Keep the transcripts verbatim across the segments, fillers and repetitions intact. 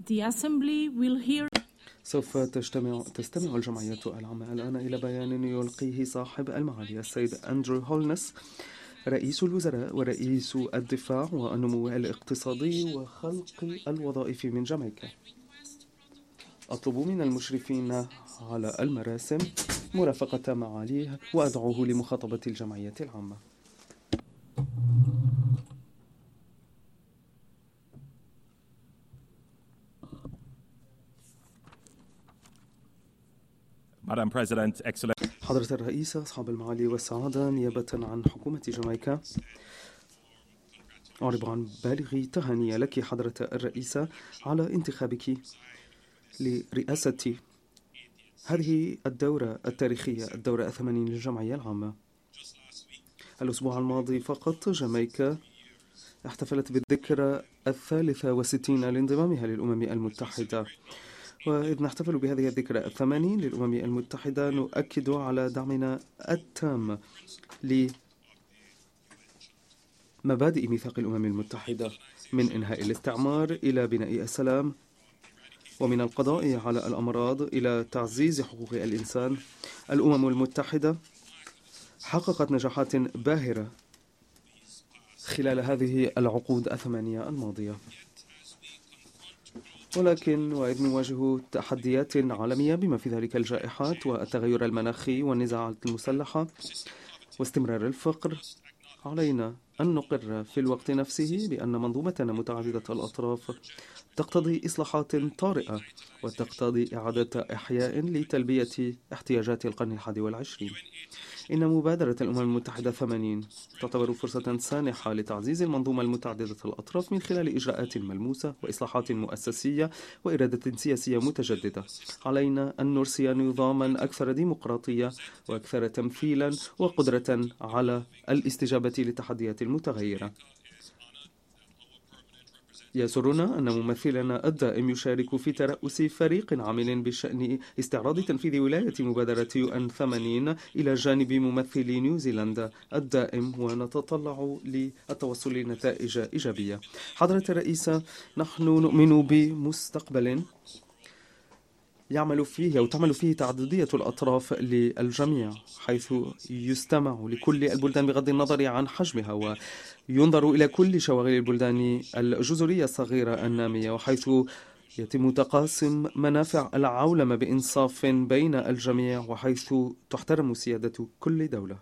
The Assembly will hear. سوف تجتمع تستمع الجمعية العامة الآن إلى بيان يلقيه صاحب المعالي السيد أندرو هولنس رئيس الوزراء ورئيس الدفاع والنمو الاقتصادي وخلق الوظائف من جامايكا. أطلب من المشرفين على المراسم مرافقة معاليه وأدعوه لمخاطبة الجمعية العامة. Madam President, Excellent. حضرة الرئيس، أصحاب المعالي والسعادة، نيابة عن حكومة جامايكا أعرب عن بالغ تهاني لك حضرة الرئيسة على انتخابك لرئاسة هذه الدورة التاريخية، الدورة الثمانين للجمعية العامة. الأسبوع الماضي فقط جامايكا احتفلت بالذكرى الثالثة والستين لانضمامها للأمم المتحدة، وإذ نحتفل بهذه الذكرى الثمانين للأمم المتحدة نؤكد على دعمنا التام لمبادئ ميثاق الأمم المتحدة، من إنهاء الاستعمار إلى بناء السلام، ومن القضاء على الأمراض إلى تعزيز حقوق الإنسان. الأمم المتحدة حققت نجاحات باهرة خلال هذه العقود الثمانية الماضية، ولكن وإذ نواجه تحديات عالمية بما في ذلك الجائحات والتغير المناخي والنزاعات المسلحة واستمرار الفقر، علينا أن نقر في الوقت نفسه بأن منظومتنا متعددة الأطراف تقتضي إصلاحات طارئة وتقتضي إعادة إحياء لتلبية احتياجات القرن الحادي والعشرين. إن مبادرة الأمم المتحدة ثمانين تعتبر فرصة سانحة لتعزيز المنظومة المتعددة الأطراف من خلال إجراءات ملموسة وإصلاحات مؤسسية وإرادة سياسية متجددة. علينا أن نرسي نظاما أكثر ديمقراطية وأكثر تمثيلا وقدرة على الاستجابة للتحديات المتغيرة. يسرنا أن ممثلنا الدائم يشارك في ترأس فريق عامل بشأن استعراض تنفيذ ولاية مبادرة يو أن ثمانين إلى جانب ممثل نيوزيلندا الدائم، ونتطلع للتوصل لنتائج إيجابية. حضرة الرئيسة، نحن نؤمن بمستقبل يعمل فيه أو تعمل فيه تعددية الأطراف للجميع، حيث يستمع لكل البلدان بغض النظر عن حجمها، وينظر إلى كل شواغل البلدان الجزرية الصغيرة النامية، وحيث يتم تقاسم منافع العولمة بإنصاف بين الجميع، وحيث تحترم سيادة كل دولة.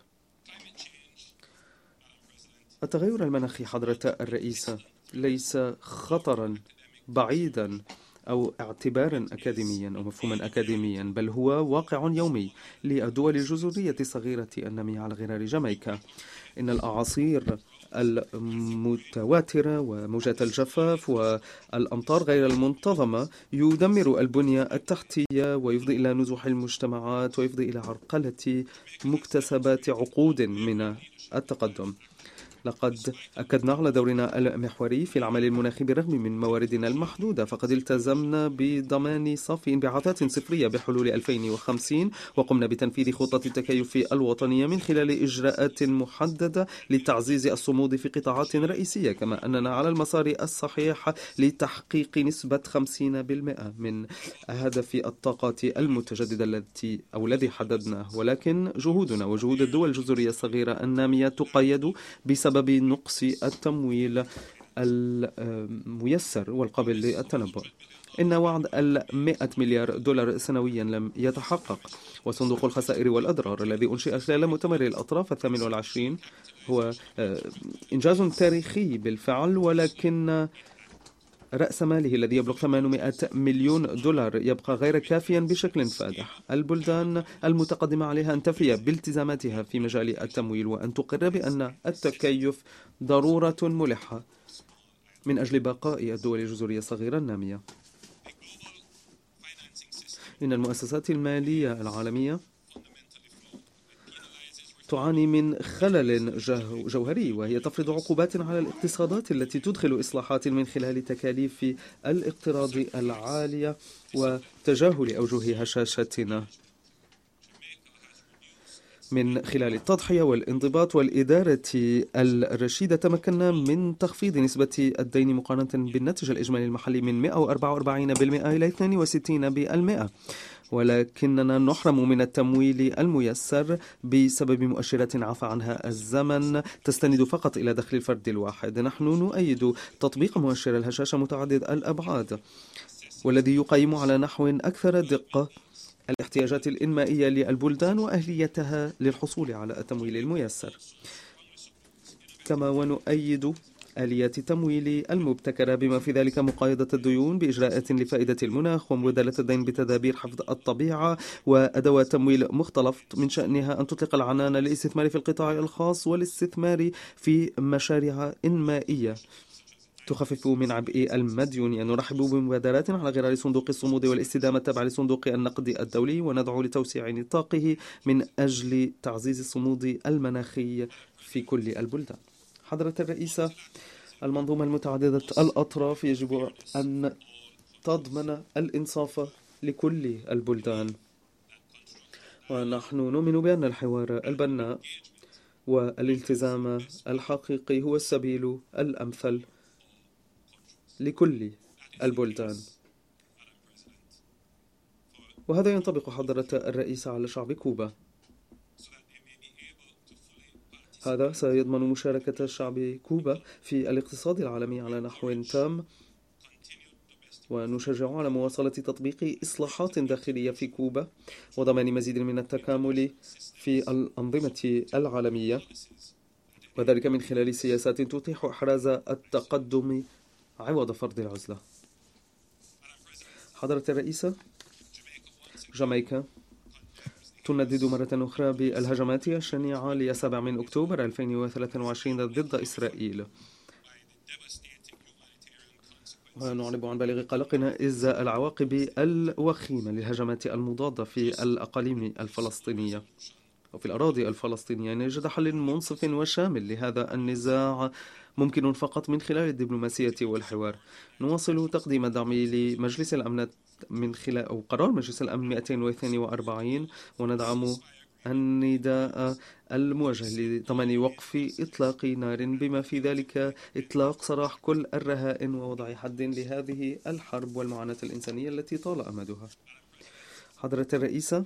التغير المناخي حضرة الرئيسة ليس خطرا بعيدا أو اعتبارا أكاديميا أو مفهوما أكاديميا، بل هو واقع يومي للدول الجزرية الصغيرة النامية على غرار جامايكا. إن الأعاصير المتواترة وموجات الجفاف والأمطار غير المنتظمة يدمر البنية التحتية ويفضي إلى نزوح المجتمعات ويفضي إلى عرقلة مكتسبات عقود من التقدم. لقد أكدنا على دورنا المحوري في العمل المناخي بالرغم من مواردنا المحدودة، فقد التزمنا بضمان صافي انبعاثات صفرية بحلول ألفين وخمسين، وقمنا بتنفيذ خطة التكيف الوطنية من خلال إجراءات محددة لتعزيز الصمود في قطاعات رئيسية، كما أننا على المسار الصحيح لتحقيق نسبة خمسين بالمئة من هدف الطاقات المتجددة التي أو الذي حددناه. ولكن جهودنا وجهود الدول الجزرية الصغيرة النامية تقيد بسبب بسبب نقص التمويل الميسر والقابل للتنبؤ. إن وعد المئة مليار دولار سنويا لم يتحقق، وصندوق الخسائر والأضرار الذي أنشئ خلال مؤتمر الأطراف الثامن والعشرين هو إنجاز تاريخي بالفعل، ولكن رأس ماله الذي يبلغ ثمانمئة مليون دولار يبقى غير كافيا بشكل فادح. البلدان المتقدمة عليها أن تفي بالتزاماتها في مجال التمويل وأن تقر بأن التكيف ضرورة ملحة من أجل بقاء الدول الجزرية الصغيرة النامية. إن المؤسسات المالية العالمية تعاني من خلل جوهري، وهي تفرض عقوبات على الاقتصادات التي تدخل إصلاحات من خلال تكاليف الاقتراض العالية وتجاهل أوجه هشاشتنا. من خلال التضحية والانضباط والإدارة الرشيدة تمكنا من تخفيض نسبة الدين مقارنة بالناتج الإجمالي المحلي من مئة وأربعة وأربعين بالمئة إلى اثنين وستين بالمئة، ولكننا نحرم من التمويل الميسر بسبب مؤشرات عفى عنها الزمن تستند فقط إلى دخل الفرد الواحد. نحن نؤيد تطبيق مؤشر الهشاشة متعدد الأبعاد، والذي يقيم على نحو أكثر دقة الاحتياجات الإنمائية للبلدان وأهليتها للحصول على التمويل الميسر. كما ونؤيد آليات التمويل المبتكرة بما في ذلك مقايضة الديون بإجراءات لفائدة المناخ ومبادلة الدين بتدابير حفظ الطبيعة وأدوات تمويل مختلط من شأنها أن تطلق العنان للاستثمار في القطاع الخاص والاستثمار في مشاريع إنمائية تخفف من عبء المديونية. نرحب بمبادرات على غرار صندوق الصمود والاستدامة التابع لصندوق النقد الدولي، وندعو لتوسيع نطاقه من أجل تعزيز الصمود المناخي في كل البلدان. حضرة الرئيسة، المنظومة المتعددة الأطراف يجب أن تضمن الإنصاف لكل البلدان، ونحن نؤمن بأن الحوار البناء والالتزام الحقيقي هو السبيل الأمثل لكل البلدان، وهذا ينطبق حضرة الرئيس على شعب كوبا. هذا سيضمن مشاركة شعب كوبا في الاقتصاد العالمي على نحو تام، ونشجع على مواصلة تطبيق إصلاحات داخلية في كوبا وضمان مزيد من التكامل في الأنظمة العالمية، وذلك من خلال سياسات تتيح إحراز التقدم عوض فرض العزلة. حضرة الرئيسة، جامايكا تندد مرة أخرى بالهجمات الشنيعة للسابع من أكتوبر ألفين وثلاثة وعشرين ضد إسرائيل، ونعرب عن بالغ قلقنا إزاء العواقب الوخيمة للهجمات المضادة في الأقاليم الفلسطينية وفي الأراضي الفلسطينية. أن يوجد حل منصف وشامل لهذا النزاع ممكن فقط من خلال الدبلوماسية والحوار. نواصل تقديم الدعم لمجلس الأمن من خلال أو قرار مجلس الأمن مئتين واثنين وأربعين، وندعم النداء الموجه لضمان وقف إطلاق نار بما في ذلك إطلاق سراح كل الرهائن ووضع حد لهذه الحرب والمعاناة الإنسانية التي طال أمدها. حضرة الرئيسة،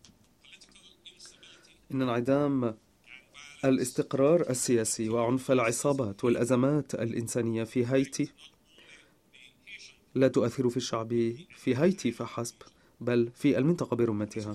إن انعدام الاستقرار السياسي وعنف العصابات والأزمات الإنسانية في هايتي لا تؤثر في الشعب في هايتي فحسب، بل في المنطقة برمتها.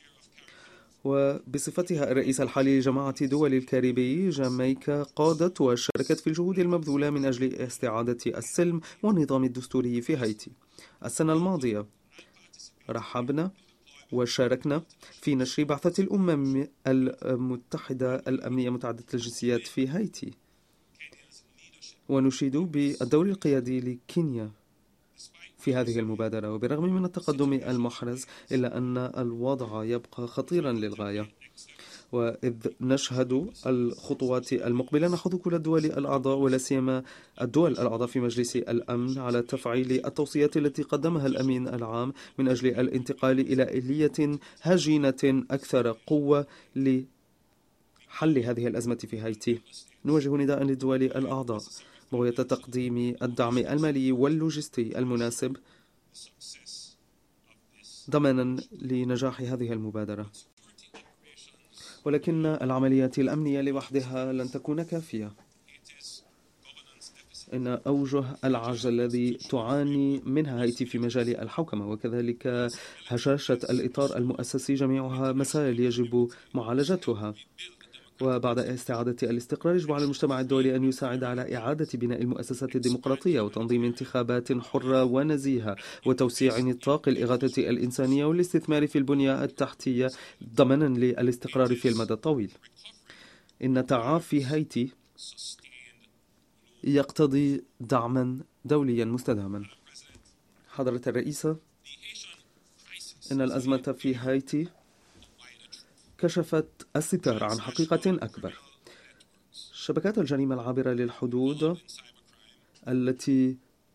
وبصفتها الرئيس الحالي لجماعة دول الكاريبي، جامايكا قادت وشاركت في الجهود المبذولة من أجل استعادة السلم والنظام الدستوري في هايتي. السنة الماضية رحبنا وشاركنا في نشر بعثة الأمم المتحدة الأمنية متعددة الجنسيات في هايتي، ونشيد بالدور القيادي لكينيا في هذه المبادرة. وبرغم من التقدم المحرز إلا أن الوضع يبقى خطيرا للغاية، وإذ نشهد الخطوات المقبلة نحث كل الدول الأعضاء ولا سيما الدول الأعضاء في مجلس الأمن على تفعيل التوصيات التي قدمها الأمين العام من أجل الانتقال إلى آلية هجينة أكثر قوة لحل هذه الأزمة في هايتي. نوجه نداء للدول الأعضاء بغية تقديم الدعم المالي واللوجستي المناسب ضمانا لنجاح هذه المبادرة، ولكن العمليات الأمنية لوحدها لن تكون كافية. إن أوجه العجل الذي تعاني منها هايتي في مجال الحوكمة وكذلك هشاشة الإطار المؤسسي جميعها مسائل يجب معالجتها. وبعد استعادة الاستقرار يجب على المجتمع الدولي أن يساعد على إعادة بناء المؤسسات الديمقراطية وتنظيم انتخابات حرة ونزيهة وتوسيع نطاق الإغاثة الإنسانية والاستثمار في البنية التحتية ضمنا للاستقرار في المدى الطويل. إن تعافي هايتي يقتضي دعما دوليا مستداما. حضرة الرئيسة، إن الأزمة في هايتي كشفت الستار عن حقيقة أكبر. شبكات الجريمة العابرة للحدود التي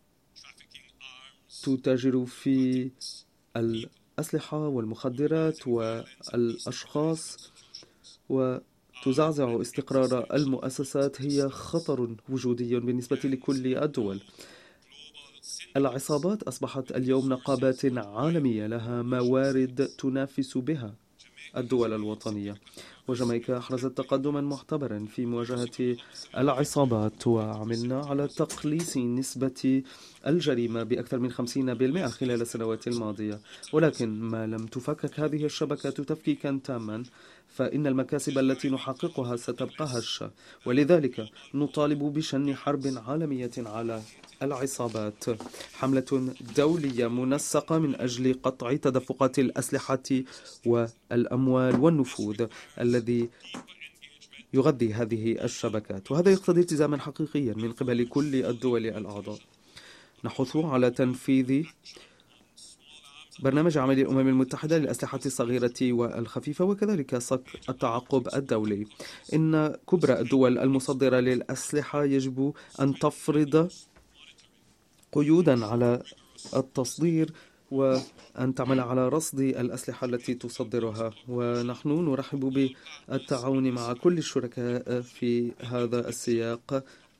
تتاجر في الأسلحة والمخدرات والأشخاص وتزعزع استقرار المؤسسات هي خطر وجودي بالنسبة لكل الدول. العصابات أصبحت اليوم نقابات عالمية لها موارد تنافس بها الدول الوطنية، وجامايكا أحرزت تقدما محتبرا في مواجهة العصابات، وعملنا على تقليص نسبة الجريمة بأكثر من خمسين بالمئة خلال السنوات الماضية. ولكن ما لم تفكك هذه الشبكات تفكيكا تاما فإن المكاسب التي نحققها ستبقى هشة، ولذلك نطالب بشن حرب عالمية على العصابات، حملة دولية منسقة من أجل قطع تدفقات الأسلحة والأموال والنفوذ الذي يغذي هذه الشبكات، وهذا يقتضي التزاما حقيقيا من قبل كل الدول الأعضاء. نحث على تنفيذ برنامج عمل الأمم المتحدة للأسلحة الصغيرة والخفيفة، وكذلك صك التعقب الدولي. إن كبرى الدول المصدرة للأسلحة يجب أن تفرض قيودا على التصدير وأن تعمل على رصد الأسلحة التي تصدرها، ونحن نرحب بالتعاون مع كل الشركاء في هذا السياق.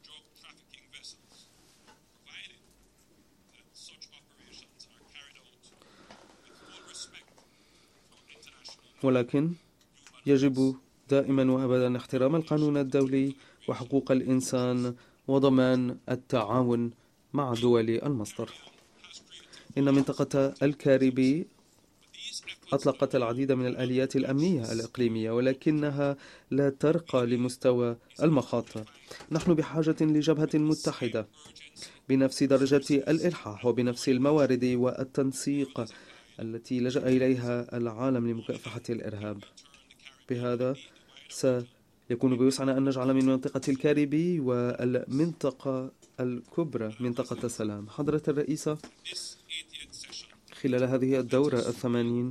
ولكن يجب دائما وأبدا احترام القانون الدولي وحقوق الإنسان وضمان التعاون مع دول المصدر. إن منطقة الكاريبي أطلقت العديد من الآليات الأمنية الإقليمية، ولكنها لا ترقى لمستوى المخاطر. نحن بحاجة لجبهة متحدة بنفس درجة الإلحاح وبنفس الموارد والتنسيق التي لجأ إليها العالم لمكافحة الإرهاب. بهذا سيكون بوسعنا أن نجعل من منطقة الكاريبي والمنطقة الكبرى منطقة السلام. حضرة الرئيسة، خلال هذه الدورة الثمانين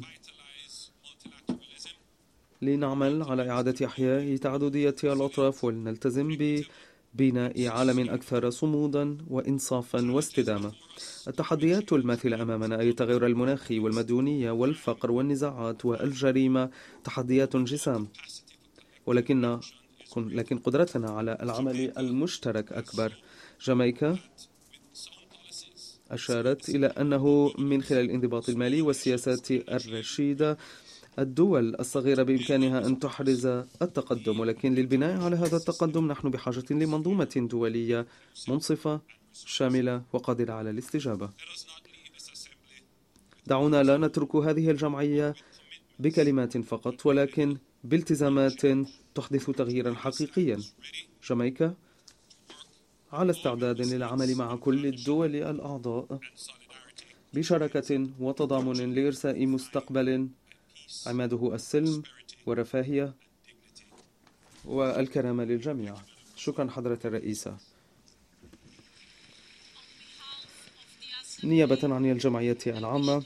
لنعمل على إعادة إحياء تعددية الأطراف ولنلتزم ببناء عالم أكثر صمودا وإنصافا واستدامة. التحديات الماثلة أمامنا أي التغير المناخي والمدنية والفقر والنزاعات والجريمة تحديات جسام، ولكن لكن قدرتنا على العمل المشترك أكبر. جامايكا أشارت إلى أنه من خلال الانضباط المالي والسياسات الرشيدة الدول الصغيرة بإمكانها أن تحرز التقدم، ولكن للبناء على هذا التقدم نحن بحاجة لمنظومة دولية منصفة شاملة وقادرة على الاستجابة. دعونا لا نترك هذه الجمعية بكلمات فقط، ولكن بالتزامات تحدث تغييرا حقيقيا. جامايكا على استعداد للعمل مع كل الدول الأعضاء بشراكة وتضامن لإرساء مستقبل عماده السلم والرفاهية والكرامة للجميع. شكرا حضرة الرئيسة. نيابة عن الجمعية العامة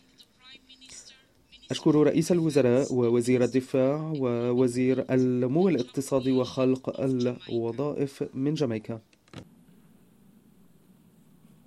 أشكر رئيس الوزراء ووزير الدفاع ووزير النمو الاقتصادي وخلق الوظائف من جامايكا.